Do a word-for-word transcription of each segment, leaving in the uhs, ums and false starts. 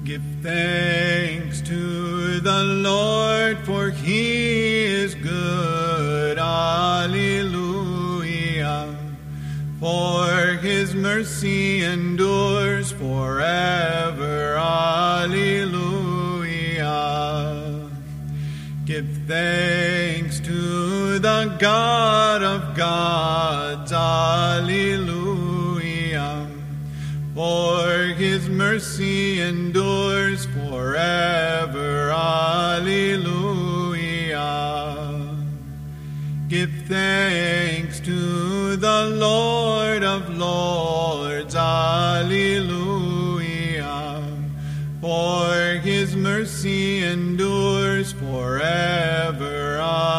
Give thanks to the Lord, for he is good. Alleluia. For his mercy endures forever. Alleluia. Give thanks to the God of gods. Alleluia. For his mercy endures forever. Alleluia. Give thanks to the Lord of lords. Alleluia. For his mercy endures forever.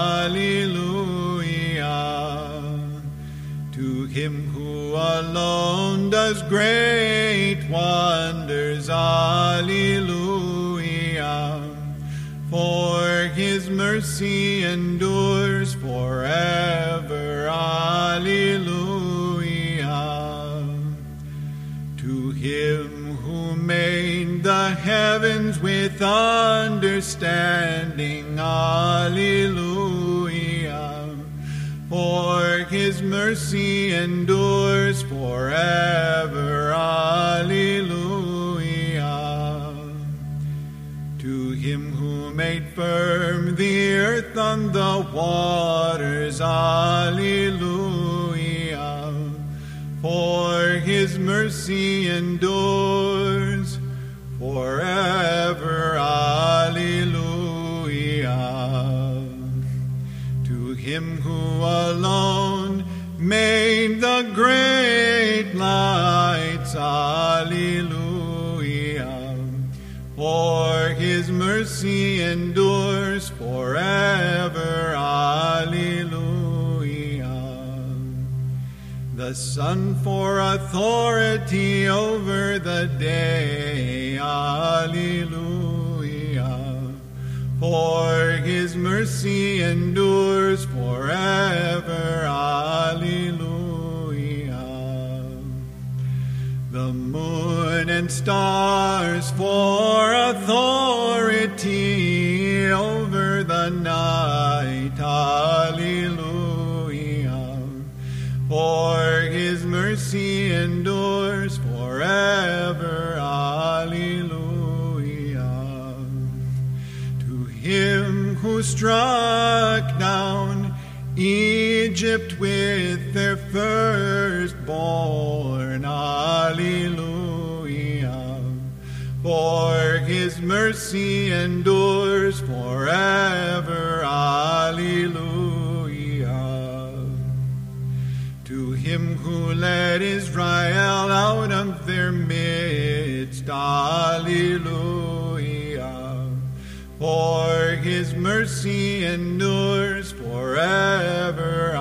Alleluia. To him who alone does great wonders. Alleluia. For his mercy endures forever. Alleluia. To him who made the heavens with understanding. Alleluia. For his mercy endures forever. Alleluia. To him who made firm the earth on the waters. Alleluia. For his mercy endures forever. Alleluia. To him who alone made the great lights. Alleluia. For his mercy endures forever. Alleluia. The sun for authority over the day. Alleluia. For his mercy endures forever. Alleluia. The moon and stars for authority over the night. Alleluia. For his mercy endures forever. Alleluia. To him who struck down Egypt with their firstborn. Alleluia. For his mercy endures forever. Alleluia. To him who led Israel out of their midst. Alleluia. For his mercy endures forever.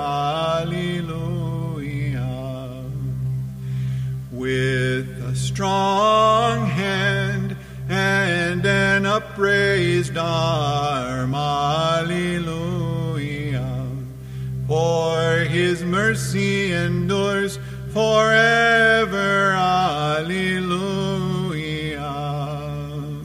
Alleluia. With a strong hand and an upraised arm. Alleluia. For his mercy endures forever. Alleluia.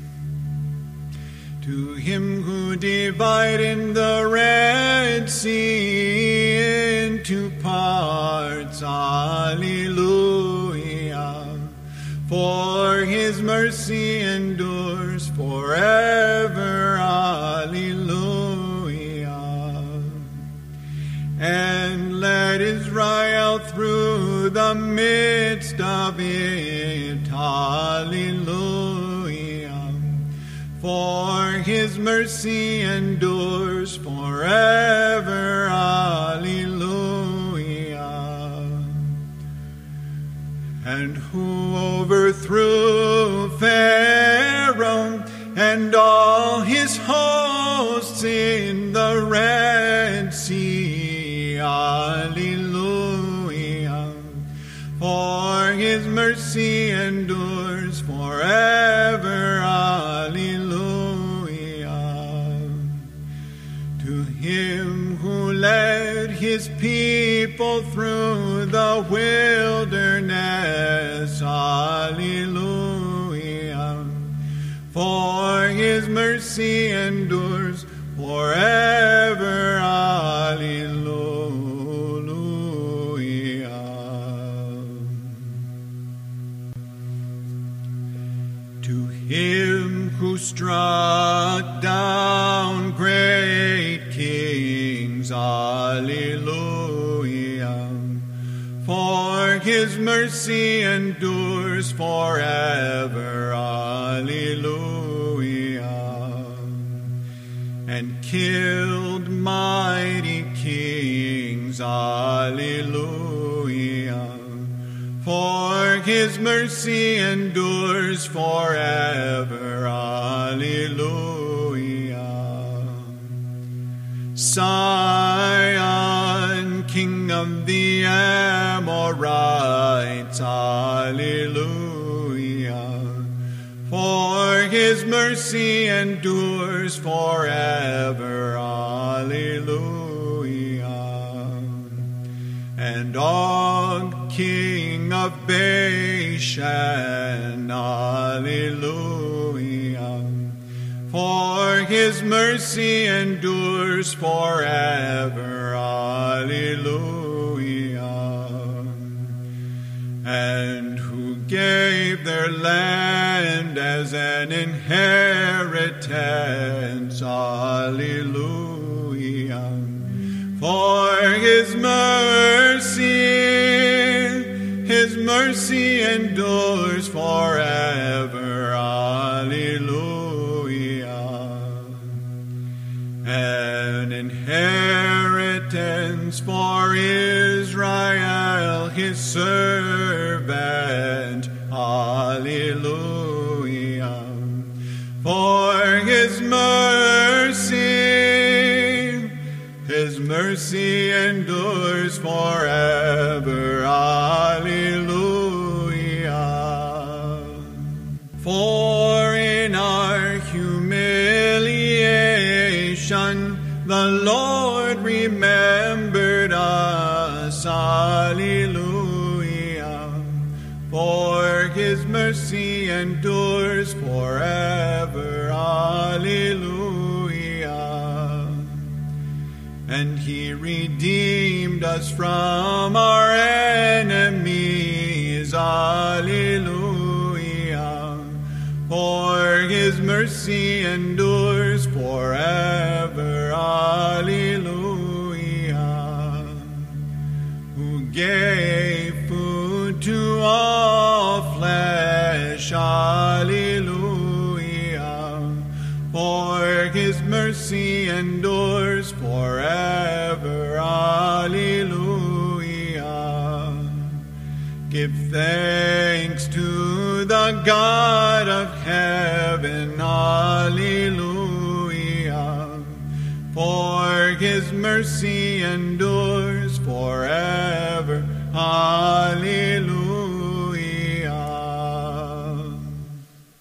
To him who divided the Red Sea into parts. Alleluia. For his mercy endures forever. Alleluia. And led Israel through the midst of it. Alleluia. For his mercy endures forever. Alleluia. And who overthrew Pharaoh and all his hosts in the Red Sea. Alleluia. For his mercy endures forever. Alleluia. To him who led his people through the wilderness. Alleluia. his mercy endures forever. Alleluia. To him who struck down great kings, alleluia. For his mercy endures forever, alleluia. And killed mighty kings, alleluia. For his mercy endures forever, alleluia. Sion, king of the Amorites, alleluia. For his mercy endures forever, alleluia. And Og, king of Bashan, alleluia. For his mercy endures forever, alleluia. And who gave their land as an inheritance, alleluia. For his mercy, his mercy endures forever, alleluia. An inheritance for Israel, his servant, alleluia. For his mercy, his mercy endures forever, alleluia. For in our humiliation the Lord remembered us, alleluia. For his mercy endures forever, alleluia. And he redeemed us from our enemies, alleluia. For his mercy endures forever, alleluia. Who gave food to all flesh, alleluia. For his mercy endures forever, alleluia. Give thanks to the God of heaven, alleluia. For his mercy endures forever, alleluia.